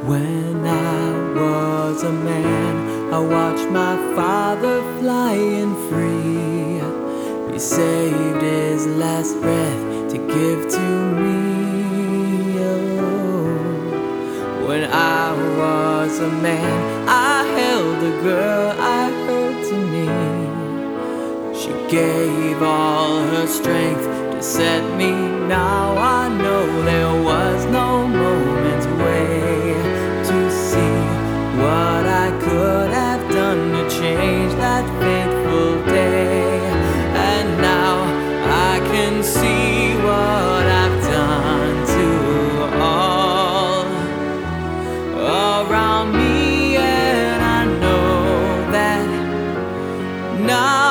When I was a man, I watched my father flying free. He saved his last breath to give to me. Oh. When I was a man, I held a girl I held to me. She gave all her strength to set me. Now I know there was no moment's way to see what I could have done to change that fateful day. And now I can see what I've done to all around me, and I know that now